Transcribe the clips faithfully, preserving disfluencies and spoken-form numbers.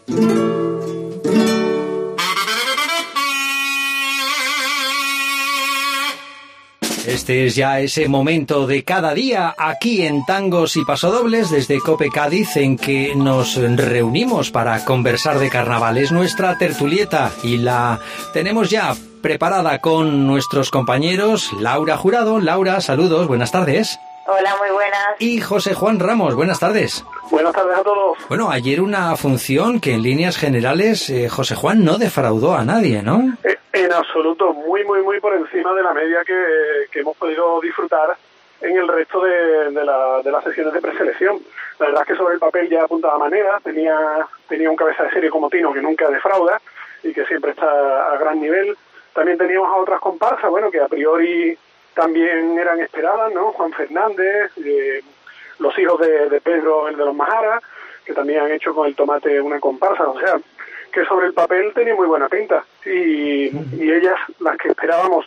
Este es ya ese momento de cada día aquí en Tangos y Pasodobles desde COPE Cádiz, en que nos reunimos para conversar de carnaval. Es nuestra tertulieta y la tenemos ya preparada con nuestros compañeros Laura Jurado. Laura, saludos, buenas tardes. Hola, muy buenas. Y José Juan Ramos, buenas tardes. Buenas tardes a todos. Bueno, ayer una función que en líneas generales, eh, José Juan, no defraudó a nadie, ¿no? Eh, en absoluto, muy, muy, muy por encima de la media que, que hemos podido disfrutar en el resto de, de, la, de las sesiones de preselección. La verdad es que sobre el papel ya apuntaba manera, tenía, tenía un cabeza de serie como Tino que nunca defrauda y que siempre está a gran nivel. También teníamos a otras comparsas, bueno, que a priori también eran esperadas, ¿no? Juan Fernández, eh, los hijos de, de Pedro, el de los Majara, que también han hecho con el tomate una comparsa, o sea, que sobre el papel tenía muy buena pinta. Y, y ellas, las que esperábamos,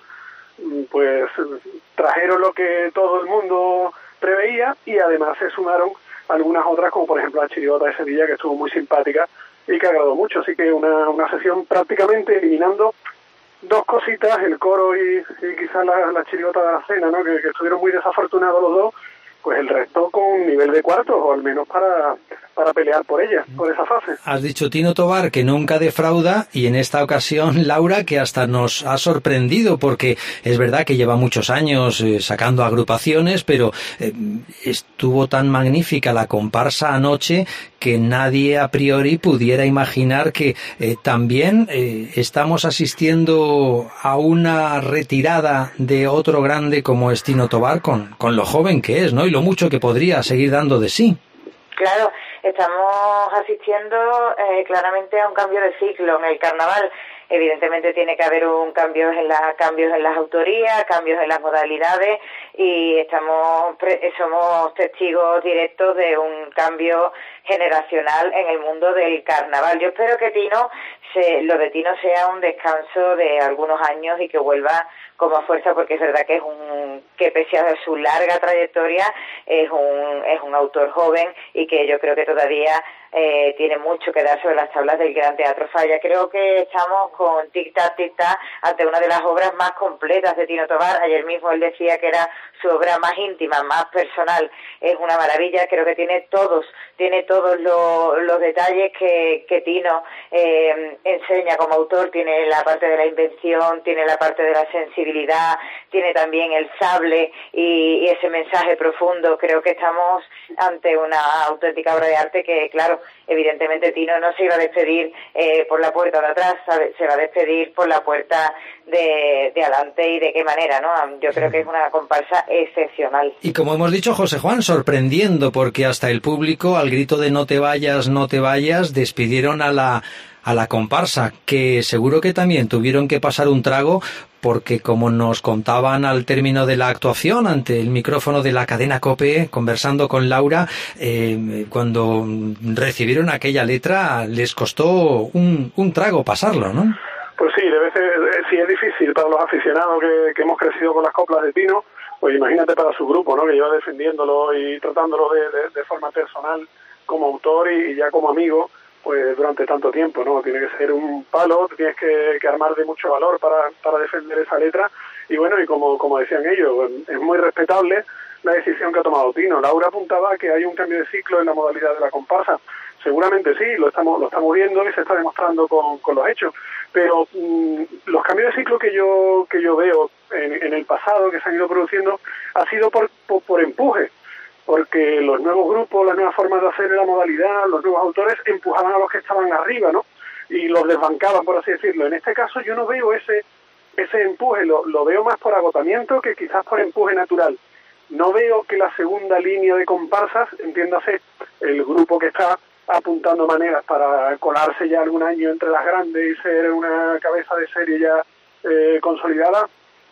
pues trajeron lo que todo el mundo preveía y además se sumaron algunas otras, como por ejemplo la Chirigota de Sevilla, que estuvo muy simpática y que agradó mucho. Así que una, una sesión prácticamente eliminando dos cositas, el coro y, y quizás la, la Chirigota de la Cena, ¿no? Que, que estuvieron muy desafortunados los dos, pues el resto con nivel de cuartos, o al menos para, para pelear por ella, por esa fase. Has dicho Tino Tobar que nunca defrauda, y en esta ocasión Laura, que hasta nos ha sorprendido, porque es verdad que lleva muchos años eh, sacando agrupaciones, pero eh, estuvo tan magnífica la comparsa anoche que nadie a priori pudiera imaginar que eh, también eh, estamos asistiendo a una retirada de otro grande como es Tino Tobar, con, con lo joven que es, ¿no? Y lo mucho que podría seguir dando de sí. Claro, estamos asistiendo eh, claramente a un cambio de ciclo en el carnaval. Evidentemente tiene que haber un cambio en la, cambios en las autorías, cambios en las modalidades, y estamos somos testigos directos de un cambio generacional en el mundo del carnaval. Yo espero que Tino, se, lo de Tino sea un descanso de algunos años y que vuelva como fuerza, porque es verdad que es un que pese a su larga trayectoria es un es un autor joven y que yo creo que todavía eh, tiene mucho que dar sobre las tablas del Gran Teatro Falla. Creo que estamos con Tic Tac Tic Tac ante una de las obras más completas de Tino Tobar. Ayer mismo él decía que era su obra más íntima, más personal. Es una maravilla. Creo que tiene todos tiene todos los, los detalles que, que Tino eh, enseña como autor. Tiene la parte de la invención, tiene la parte de la sensibilidad, tiene también el sable y, y ese mensaje profundo. Creo que estamos ante una auténtica obra de arte que, claro, evidentemente Tino no se iba a despedir eh, por la puerta de atrás, ¿sabe? Se va a despedir por la puerta de, de adelante. Y de qué manera, ¿no? Yo creo que es una comparsa excepcional. Y como hemos dicho, José Juan, sorprendiendo, porque hasta el público, al grito de no te vayas, no te vayas, despidieron a la a la comparsa, que seguro que también tuvieron que pasar un trago, porque como nos contaban al término de la actuación ante el micrófono de la cadena COPE, conversando con Laura, eh, cuando recibieron aquella letra les costó un, un trago pasarlo, ¿no? Pues sí, debe ser, sí es difícil para los aficionados que, que hemos crecido con las coplas de Tino, pues imagínate para su grupo, ¿no? Que lleva defendiéndolo y tratándolo de, de, de forma personal como autor y, y ya como amigo, pues durante tanto tiempo, ¿no? Tiene que ser un palo, tienes que, que armar de mucho valor para, para defender esa letra. Y bueno, y como, como decían ellos, es muy respetable la decisión que ha tomado Tino. Laura apuntaba que hay un cambio de ciclo en la modalidad de la comparsa. Seguramente sí, lo estamos lo estamos viendo y se está demostrando con, con los hechos. Pero mmm, los cambios de ciclo que yo que yo veo en, en el pasado, que se han ido produciendo, ha sido por, por, por empuje. Porque los nuevos grupos, las nuevas formas de hacer la modalidad, los nuevos autores empujaban a los que estaban arriba, ¿no? Y los desbancaban, por así decirlo. En este caso yo no veo ese ese empuje, lo, lo veo más por agotamiento que quizás por empuje natural. No veo que la segunda línea de comparsas, entiéndase, el grupo que está apuntando maneras para colarse ya algún año entre las grandes y ser una cabeza de serie ya eh, consolidada,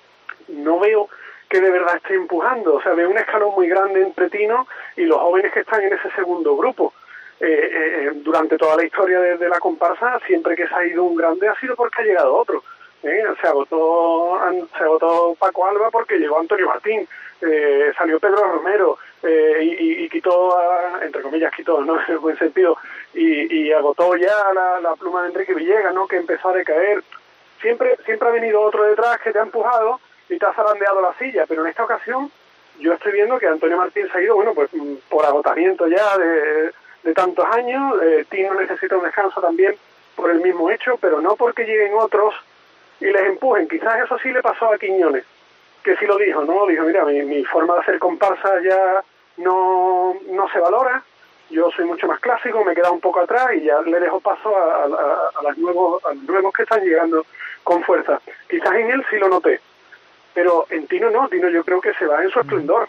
no veo que de verdad esté empujando. O sea, veo un escalón muy grande entre Tino y los jóvenes que están en ese segundo grupo. Eh, eh, durante toda la historia de, de la comparsa, siempre que se ha ido un grande ha sido porque ha llegado otro. ¿eh? Se agotó se agotó Paco Alba porque llegó Antonio Martín, eh, salió Pedro Romero, eh, y, y quitó, a, entre comillas quitó, ¿no? En el buen sentido, y, y agotó ya la, la pluma de Enrique Villegas, ¿no? Que empezó a decaer. Siempre, siempre ha venido otro detrás que te ha empujado y te ha zarandeado la silla, pero en esta ocasión yo estoy viendo que Antonio Martín se ha ido, bueno, pues por agotamiento ya de, de tantos años. eh, Tino necesita un descanso también por el mismo hecho, pero no porque lleguen otros y les empujen. Quizás eso sí le pasó a Quiñones, que sí lo dijo, ¿no? Dijo, mira, mi, mi forma de hacer comparsa ya no, no se valora, yo soy mucho más clásico, me he quedado un poco atrás y ya le dejo paso a, a, a, los nuevos, a los nuevos que están llegando con fuerza. Quizás en él sí lo noté, pero en Tino no, Tino yo creo que se va en su esplendor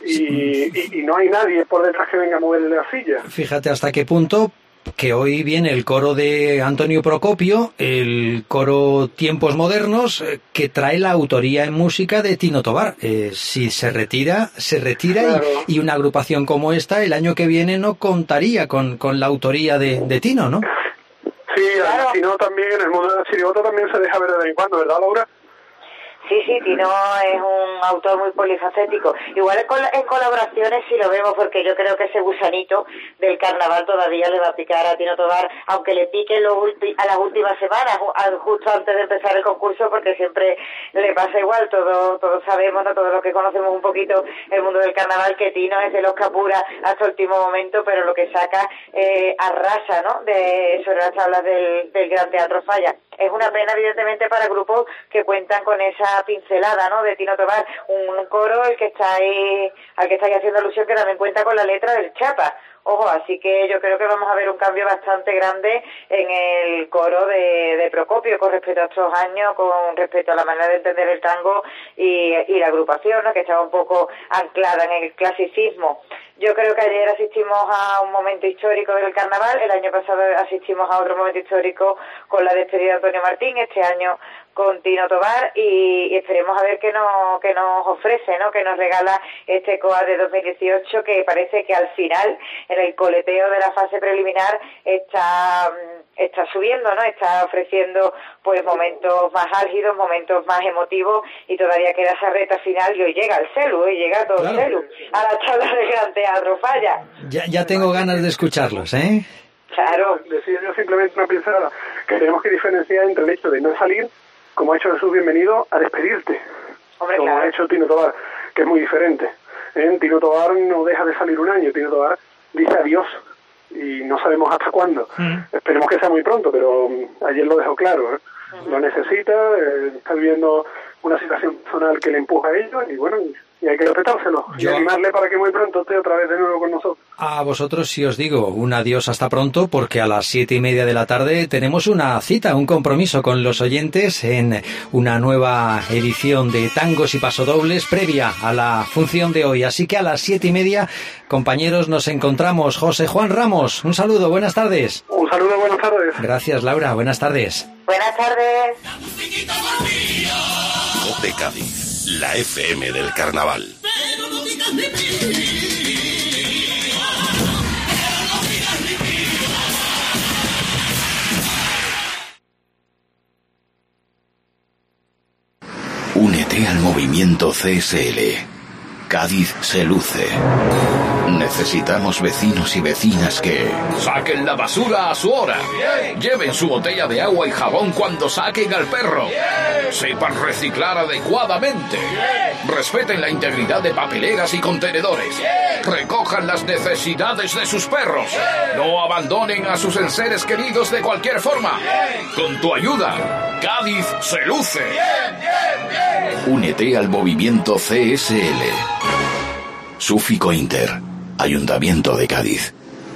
y, y, y no hay nadie por detrás que venga a moverle la silla. Fíjate hasta qué punto que hoy viene el coro de Antonio Procopio, el coro Tiempos Modernos, eh, que trae la autoría en música de Tino Tobar. Eh, si se retira, se retira, claro. y, y una agrupación como esta el año que viene no contaría con, con la autoría de, de Tino, ¿no? Sí, claro. Tino también, en el mundo de la chirigota también se deja ver de vez en cuando, ¿verdad, Laura? Sí, sí, Tino es un autor muy polifacético. Igual en colaboraciones sí lo vemos, porque yo creo que ese gusanito del carnaval todavía le va a picar a Tino Tobar, aunque le pique los ulti- a las últimas semanas, justo antes de empezar el concurso, porque siempre le pasa igual. Todos todos sabemos, ¿no? Todos los que conocemos un poquito el mundo del carnaval, que Tino es de los que apura hasta el último momento, pero lo que saca eh, arrasa, ¿no? De, sobre las tablas del, del Gran Teatro Falla. Es una pena, evidentemente, para grupos que cuentan con esa pincelada, ¿no? De Tino Tobar, un coro el que está ahí, al que estáis haciendo alusión, que también cuenta con la letra del Chapa. Ojo, así que yo creo que vamos a ver un cambio bastante grande en el coro de, de Procopio con respecto a estos años, con respecto a la manera de entender el tango y, y la agrupación, ¿no? Que estaba un poco anclada en el clasicismo. Yo creo que ayer asistimos a un momento histórico del carnaval, el año pasado asistimos a otro momento histórico con la despedida de Antonio Martín, este año con Tino Tobar, y, y esperemos a ver qué nos, qué nos ofrece, ¿no? Que nos regala este C O A de dos mil dieciocho, que parece que al final, en el coleteo de la fase preliminar, está, está subiendo, ¿no? Está ofreciendo pues momentos más álgidos, momentos más emotivos, y todavía queda esa reta final, y hoy llega el Celu, hoy llega todo claro. el Celu a la tabla del Gran Teatro Falla. Ya, ya tengo ganas de escucharlos, ¿eh? Claro. Decía yo simplemente una pincelada, que tenemos que diferenciar entre el hecho de no salir, como ha hecho Jesús Bienvenido, a despedirte, Hombre, como claro. ha hecho Tino Tobar, que es muy diferente. ¿eh? Tino Tobar no deja de salir un año, Tino Tobar dice adiós, y no sabemos hasta cuándo. Mm. Esperemos que sea muy pronto, pero um, ayer lo dejó claro, ¿eh? Mm. Lo necesita, eh, está viviendo una situación personal que le empuja a ello, y bueno, y hay que respetárselo, Yo... y animarle para que muy pronto esté otra vez de nuevo con nosotros. A vosotros sí os digo un adiós hasta pronto, porque a las siete y media de la tarde tenemos una cita, un compromiso con los oyentes en una nueva edición de Tangos y Pasodobles previa a la función de hoy. Así que a las siete y media, compañeros, nos encontramos. José Juan Ramos, un saludo, buenas tardes. Un saludo, buenas tardes. Gracias, Laura, buenas tardes. Buenas tardes. Cope Cádiz, la F M del carnaval. Únete al movimiento C S L. Cádiz se luce. Necesitamos vecinos y vecinas que... ¡Saquen la basura a su hora! Bien. Lleven su botella de agua y jabón cuando saquen al perro. Bien. Sepan reciclar adecuadamente. Bien. Respeten la integridad de papeleras y contenedores. Bien. Recojan las necesidades de sus perros. Bien. No abandonen a sus enseres queridos de cualquier forma. Bien. Con tu ayuda, Cádiz se luce. Bien, bien, bien. Únete al movimiento C S L. Súfico Inter, Ayuntamiento de Cádiz.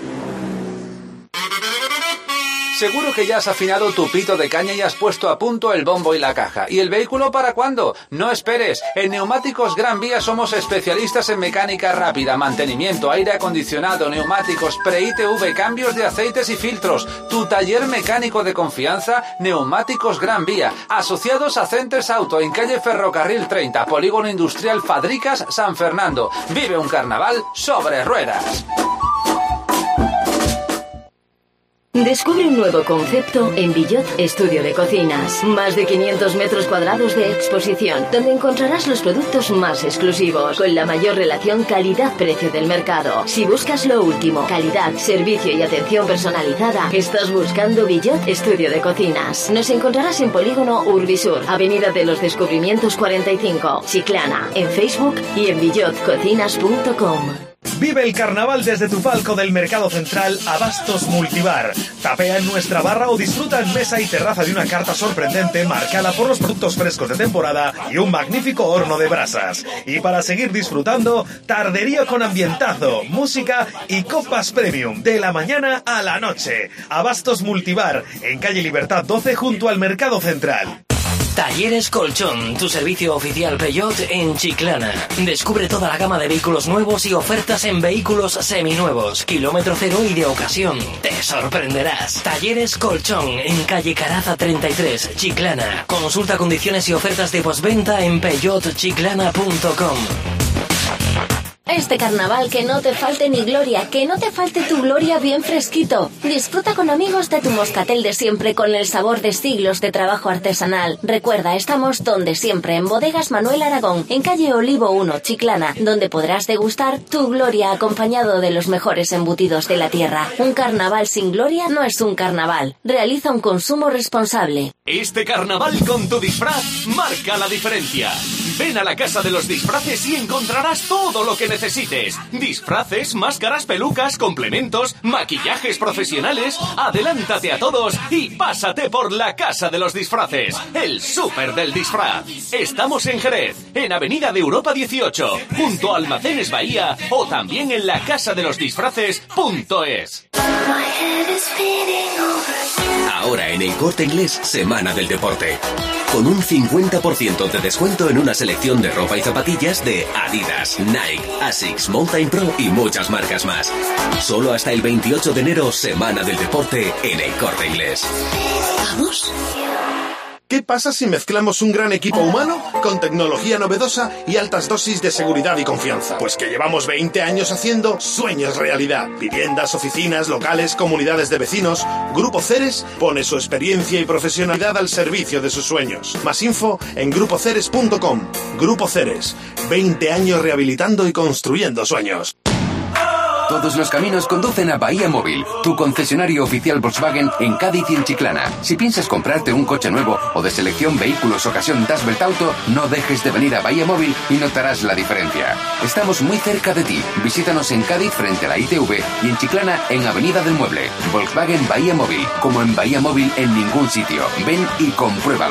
Seguro que ya has afinado tu pito de caña y has puesto a punto el bombo y la caja. ¿Y el vehículo para cuándo? No esperes. En Neumáticos Gran Vía somos especialistas en mecánica rápida, mantenimiento, aire acondicionado, neumáticos, pre-I T V, cambios de aceites y filtros. Tu taller mecánico de confianza, Neumáticos Gran Vía. Asociados a Centers Auto, en calle Ferrocarril treinta, Polígono Industrial Fadricas, San Fernando. Vive un carnaval sobre ruedas. Descubre un nuevo concepto en Billot Estudio de Cocinas. Más de quinientos metros cuadrados de exposición, donde encontrarás los productos más exclusivos, con la mayor relación calidad-precio del mercado. Si buscas lo último, calidad, servicio y atención personalizada, estás buscando Billot Estudio de Cocinas. Nos encontrarás en Polígono Urbisur, Avenida de los Descubrimientos cuarenta y cinco, Chiclana, en Facebook y en billot cocinas punto com. Vive el carnaval desde tu palco del Mercado Central Abastos Multibar. Tapea en nuestra barra o disfruta en mesa y terraza de una carta sorprendente marcada por los productos frescos de temporada y un magnífico horno de brasas. Y para seguir disfrutando, tardería con ambientazo, música y copas premium de la mañana a la noche. Abastos Multibar, en calle Libertad doce junto al Mercado Central. Talleres Colchón, tu servicio oficial Peugeot en Chiclana. Descubre toda la gama de vehículos nuevos y ofertas en vehículos seminuevos, kilómetro cero y de ocasión. Te sorprenderás. Talleres Colchón, en calle Caraza treinta y tres, Chiclana. Consulta condiciones y ofertas de postventa en peugeot chiclana punto com. Este carnaval que no te falte ni gloria, que no te falte tu gloria bien fresquito. Disfruta con amigos de tu moscatel de siempre con el sabor de siglos de trabajo artesanal. Recuerda, estamos donde siempre, en Bodegas Manuel Aragón, en calle Olivo uno, Chiclana, donde podrás degustar tu gloria acompañado de los mejores embutidos de la tierra. Un carnaval sin gloria no es un carnaval. Realiza un consumo responsable. Este carnaval con tu disfraz marca la diferencia. Ven a la Casa de los Disfraces y encontrarás todo lo que necesites. Disfraces, máscaras, pelucas, complementos, maquillajes profesionales. Adelántate a todos y pásate por la Casa de los Disfraces, el súper del disfraz. Estamos en Jerez, en Avenida de Europa dieciocho, junto a Almacenes Bahía o también en la casa de los disfraces punto es. Ahora en el Corte Inglés, Semana del Deporte. Con un cincuenta por ciento de descuento en una selección de ropa y zapatillas de Adidas, Nike, Asics, Mountain Pro y muchas marcas más. Solo hasta el veintiocho de enero, Semana del Deporte en el Corte Inglés. ¿Vamos? ¿Qué pasa si mezclamos un gran equipo humano con tecnología novedosa y altas dosis de seguridad y confianza? Pues que llevamos veinte años haciendo sueños realidad. Viviendas, oficinas, locales, comunidades de vecinos. Grupo Ceres pone su experiencia y profesionalidad al servicio de sus sueños. Más info en grupo ceres punto com. Grupo Ceres, veinte años rehabilitando y construyendo sueños. Todos los caminos conducen a Bahía Móvil, tu concesionario oficial Volkswagen en Cádiz y en Chiclana. Si piensas comprarte un coche nuevo o de selección vehículos ocasión Dasbelt Auto, no dejes de venir a Bahía Móvil y notarás la diferencia. Estamos muy cerca de ti. Visítanos en Cádiz frente a la I T V y en Chiclana en Avenida del Mueble. Volkswagen Bahía Móvil, como en Bahía Móvil en ningún sitio. Ven y compruébalo.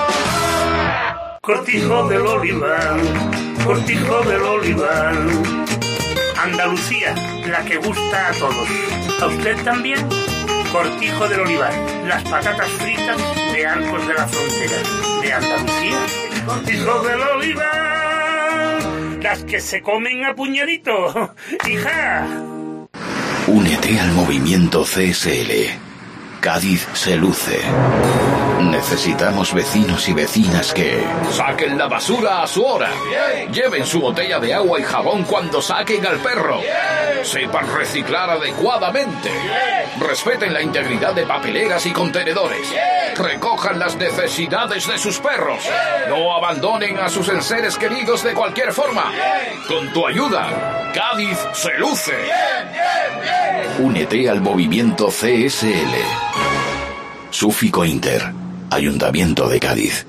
Cortijo del Olivar, Cortijo del Olivar. Andalucía, la que gusta a todos. ¿A usted también? Cortijo del Olivar, las patatas fritas de Arcos de la Frontera. De Andalucía, Cortijo del Olivar, las que se comen a puñadito. ¡Hija! Únete al movimiento C S L. Cádiz se luce. Necesitamos vecinos y vecinas que... Saquen la basura a su hora. Lleven su botella de agua y jabón cuando saquen al perro. Sepan reciclar adecuadamente. Respeten la integridad de papeleras y contenedores. Recojan las necesidades de sus perros. No abandonen a sus enseres queridos de cualquier forma. Con tu ayuda, Cádiz se luce. Únete al movimiento C S L. Súfico Inter, Ayuntamiento de Cádiz.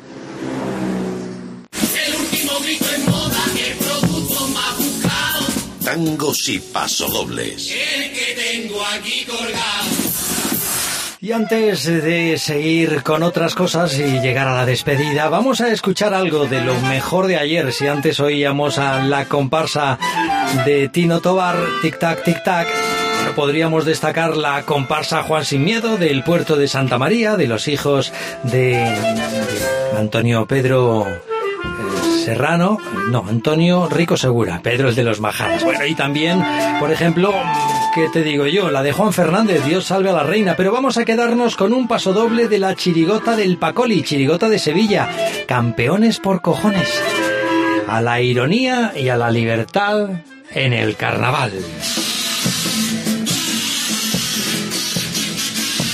El último grito en moda, el producto más buscado. Tangos y pasodobles. El que tengo aquí colgado. Y antes de seguir con otras cosas y llegar a la despedida, vamos a escuchar algo de lo mejor de ayer. Si antes oíamos a la comparsa de Tino Tobar, Tic Tac, Tic Tac, podríamos destacar la comparsa Juan Sin Miedo del puerto de Santa María, de los hijos de, de Antonio Pedro eh, Serrano, no, Antonio Rico Segura, Pedro el de los Majaras. Bueno, y también, por ejemplo, ¿qué te digo yo? La de Juan Fernández, Dios salve a la reina. Pero vamos a quedarnos con un pasodoble de la chirigota del Pacoli, chirigota de Sevilla, campeones por cojones. A la ironía y a la libertad en el carnaval.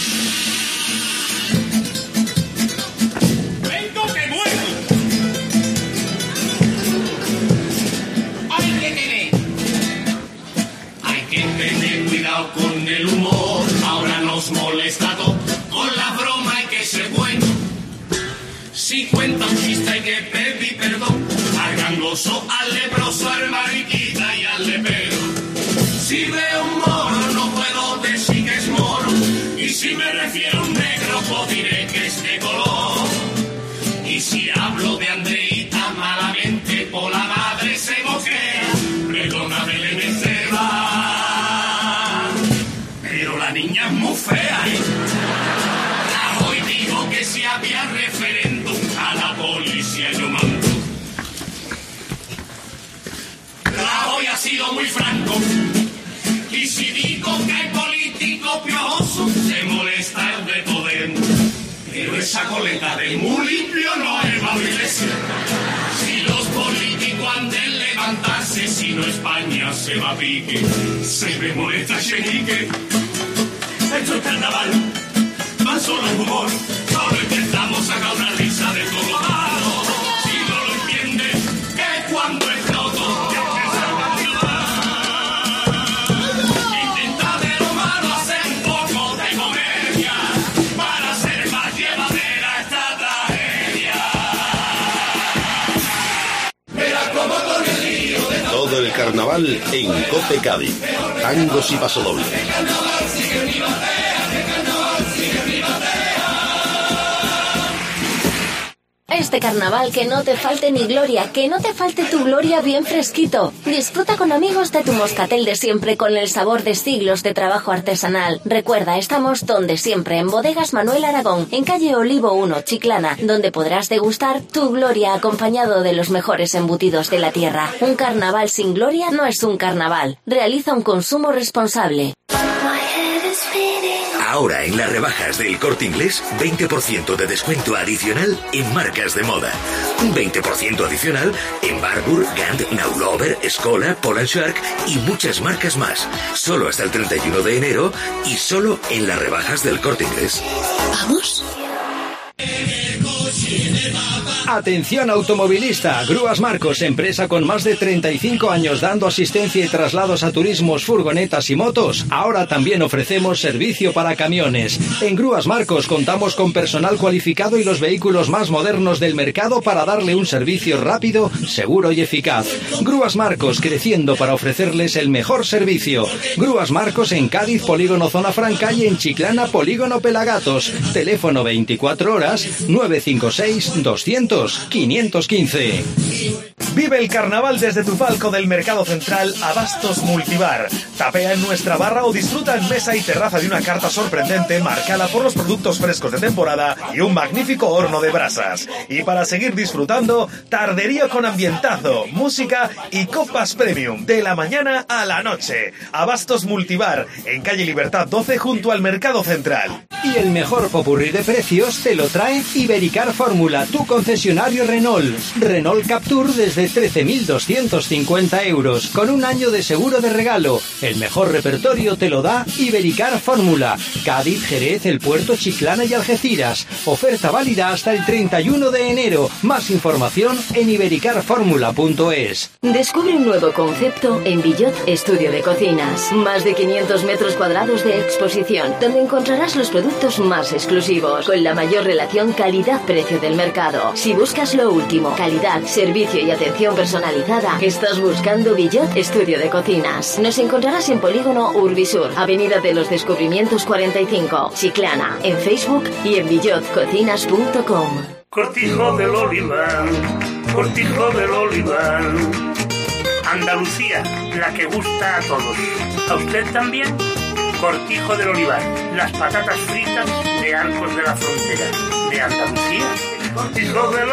acoso, al leproso, al mariquita y al lepero. Si veo un moro no puedo decir que es moro, y si me refiero a un negro pues diré que es de color. Y si hablo de Andreita malamente por la madre se moquea, pregona Belén Esteban. Pero la niña es muy fea, ¿eh? Rajoy dijo que si había referéndum a la policía yo mando. Rajoy ha sido muy franco, y si digo que hay político piojoso se molesta el de Podemos. Pero esa coleta del muy limpio no es Pablo Iglesias. Si los políticos han de levantarse, si no España se va a pique, se me molesta Chenique. Esto es carnaval, más solo es humor, solo intentamos sacar una risa de todo malo. Si no lo entiendes, es cuando exploto. Intenta de lo malo hacer un poco de comedia para hacer más llevadera esta tragedia. Mira cómo con el lío de Todo el carnaval en Cope Cádiz. Tangos y pasodobles. Este carnaval que no te falte ni gloria, que no te falte tu gloria bien fresquito. Disfruta con amigos de tu moscatel de siempre con el sabor de siglos de trabajo artesanal. Recuerda, estamos donde siempre, en Bodegas Manuel Aragón, en calle Olivo uno, Chiclana, donde podrás degustar tu gloria acompañado de los mejores embutidos de la tierra. Un carnaval sin gloria no es un carnaval. Realiza un consumo responsable. Ahora en las rebajas del Corte Inglés, veinte por ciento de descuento adicional en marcas de moda. Un veinte por ciento adicional en Barbour, Gant, Naulover, Schola, Polar Shark y muchas marcas más. Solo hasta el treinta y uno de enero y solo en las rebajas del Corte Inglés. ¿Vamos? Atención automovilista, Grúas Marcos, empresa con más de treinta y cinco años dando asistencia y traslados a turismos, furgonetas y motos. Ahora también ofrecemos servicio para camiones. En Grúas Marcos contamos con personal cualificado y los vehículos más modernos del mercado para darle un servicio rápido, seguro y eficaz. Grúas Marcos, creciendo para ofrecerles el mejor servicio. Grúas Marcos en Cádiz, Polígono Zona Franca, y en Chiclana, Polígono Pelagatos. Teléfono veinticuatro horas, nueve cinco seis, doscientos, quinientos quince. Vive el carnaval desde tu palco del Mercado Central Abastos Multibar. Tapea en nuestra barra o disfruta en mesa y terraza de una carta sorprendente marcada por los productos frescos de temporada y un magnífico horno de brasas. Y para seguir disfrutando, tardería con ambientazo, música y copas premium de la mañana a la noche. Abastos Multibar, en calle Libertad doce junto al Mercado Central. Y el mejor popurrí de precios te lo trae Ibericar Fórmula, tu concesionario Renault. Renault Captur desde trece mil doscientos cincuenta euros, con un año de seguro de regalo. El mejor repertorio te lo da Ibericar Fórmula. Cádiz, Jerez, El Puerto, Chiclana y Algeciras. Oferta válida hasta el treinta y uno de enero. Más información en ibericar fórmula punto es. Descubre un nuevo concepto en Villot Estudio de Cocinas. Más de quinientos metros cuadrados de exposición, donde encontrarás los productos más exclusivos, con la mayor relación calidad-precio del mercado. Si buscas lo último, calidad, servicio y atención personalizada, estás buscando Villot Estudio de Cocinas. Nos encontrarás en Polígono Urbisur, Avenida de los Descubrimientos cuarenta y cinco, Chiclana, en Facebook y en villot cocinas punto com. Cortijo del Olivar, Cortijo del Olivar. Andalucía, la que gusta a todos. ¿A usted también? Cortijo del Olivar, las patatas fritas de Arcos de la Frontera. ¿De Andalucía? Cortijo del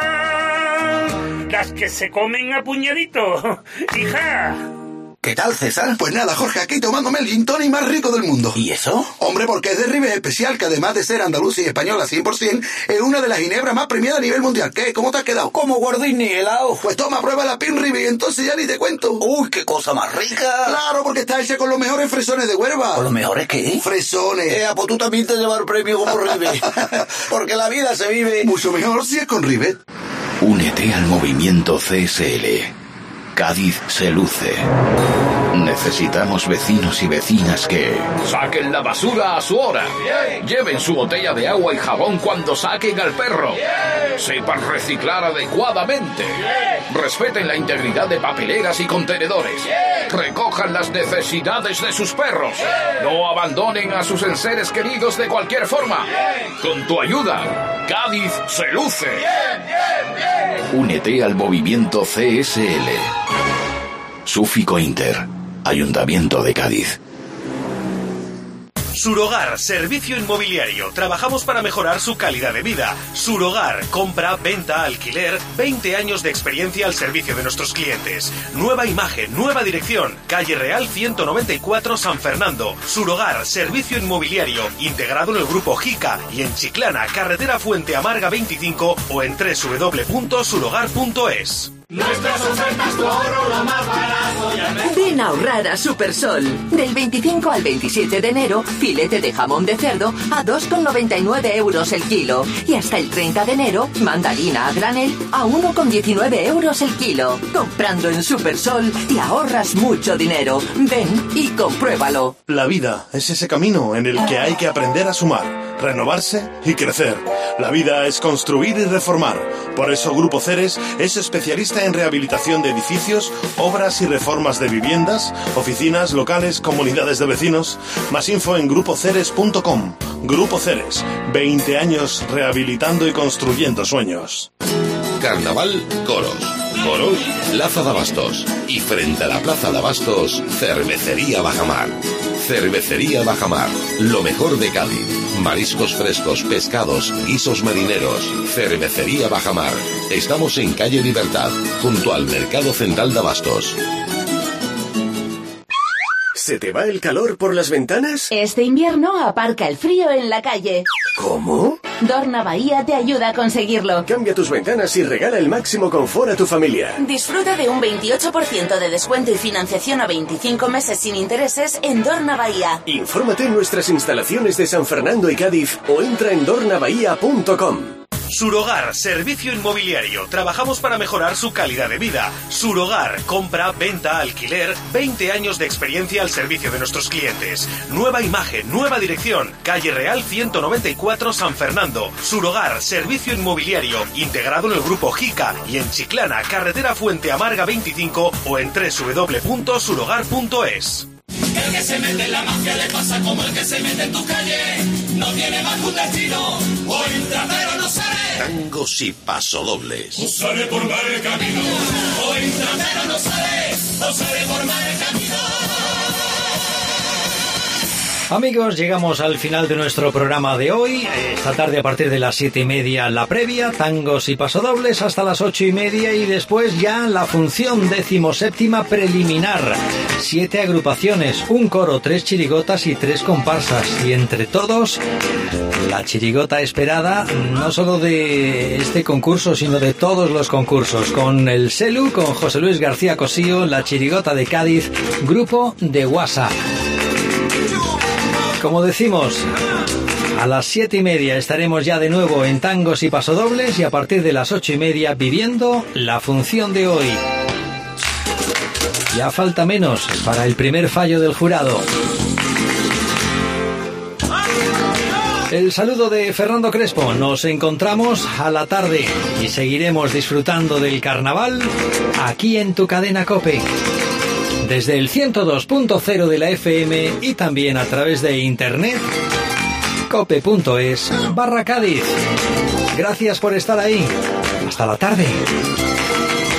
Olivar, las que se comen a puñadito. ¡Hija! ¿Qué tal, César? Pues nada, Jorge, aquí tomándome el gin tonic más rico del mundo. ¿Y eso? Hombre, porque es de Ribes Especial, que además de ser andaluza y española cien por ciento, es una de las ginebras más premiadas a nivel mundial. ¿Qué? ¿Cómo te has quedado? ¿Cómo guardín ni helado? Pues toma, prueba la Pin Ribe y entonces ya ni te cuento. ¡Uy, qué cosa más rica! Claro, porque está hecha con los mejores fresones de Huelva. ¿Con los mejores qué? Fresones. Eh, pues tú también te llevas el premio como Ribe. Porque la vida se vive mucho mejor si es con Ribe. Únete al movimiento C S L. Cádiz se luce. Necesitamos vecinos y vecinas que... Saquen la basura a su hora. Lleven su botella de agua y jabón cuando saquen al perro. Sepan reciclar adecuadamente. Respeten la integridad de papeleras y contenedores. Recojan las necesidades de sus perros. No abandonen a sus enseres queridos de cualquier forma. Con tu ayuda, Cádiz se luce. Únete al movimiento C S L. Súfico Inter, Ayuntamiento de Cádiz. Surhogar, servicio inmobiliario. Trabajamos para mejorar su calidad de vida. Surhogar, compra, venta, alquiler, veinte años de experiencia al servicio de nuestros clientes. Nueva imagen, nueva dirección. Calle Real ciento noventa y cuatro, San Fernando. Surhogar, servicio inmobiliario, integrado en el grupo Jica y en Chiclana, carretera Fuente Amarga veinticinco o en doble u doble u doble u punto surhogar punto es. Nuestras ofertas por lo más barato ya me... Ven a ahorrar a Supersol. Del veinticinco al veintisiete de enero, filete de jamón de cerdo a dos con noventa y nueve euros el kilo. Y hasta el treinta de enero, mandarina a granel a uno con diecinueve euros el kilo. Comprando en Supersol te ahorras mucho dinero. Ven y compruébalo. La vida es ese camino en el que hay que aprender a sumar, renovarse y crecer. La vida es construir y reformar. Por eso Grupo Ceres es especialista en rehabilitación de edificios, obras y reformas de viviendas, oficinas, locales, comunidades de vecinos. Más info en grupo ceres punto com. Grupo Ceres, veinte años rehabilitando y construyendo sueños. Carnaval, Coros. Coros, Plaza de Abastos. Y frente a la Plaza de Abastos, Cervecería Bajamar. Cervecería Bajamar, lo mejor de Cádiz. Mariscos frescos, pescados, guisos marineros. Cervecería Bajamar. Estamos en calle Libertad, junto al Mercado Central de Abastos. ¿Se te va el calor por las ventanas? Este invierno aparca el frío en la calle. ¿Cómo? Dorna Bahía te ayuda a conseguirlo. Cambia tus ventanas y regala el máximo confort a tu familia. Disfruta de un veintiocho por ciento de descuento y financiación a veinticinco meses sin intereses en Dorna Bahía. Infórmate en nuestras instalaciones de San Fernando y Cádiz o entra en dorna bahía punto com. Surhogar, servicio inmobiliario. Trabajamos para mejorar su calidad de vida. Surhogar, compra, venta, alquiler, veinte años de experiencia al servicio de nuestros clientes. Nueva imagen, nueva dirección. Calle Real ciento noventa y cuatro, San Fernando. Surhogar, servicio inmobiliario, integrado en el grupo Jica y en Chiclana, carretera Fuente Amarga veinticinco o en doble u doble u doble u punto surhogar punto es. El que se mete en la mafia le pasa como el que se mete en tu calle. No tiene más que un destino, o intratero no sale. Tangos y pasodobles. O sale por mal el camino, o intratero no sale, o sale por mal el camino. Amigos, llegamos al final de nuestro programa de hoy. Esta tarde a partir de las siete y media la previa, tangos y pasodobles hasta las ocho y media y después ya la función decimoséptima preliminar. Siete agrupaciones, un coro, tres chirigotas y tres comparsas. Y entre todos, la chirigota esperada no solo de este concurso, sino de todos los concursos. Con el Selu, con José Luis García Cosío, la chirigota de Cádiz, grupo de WhatsApp. Como decimos, a las siete y media estaremos ya de nuevo en tangos y pasodobles y a partir de las ocho y media viviendo la función de hoy. Ya falta menos para el primer fallo del jurado. El saludo de Fernando Crespo. Nos encontramos a la tarde y seguiremos disfrutando del carnaval aquí en tu cadena COPE. Desde el ciento dos punto cero de la F M y también a través de internet cope punto es barra Cádiz. Gracias por estar ahí. Hasta la tarde.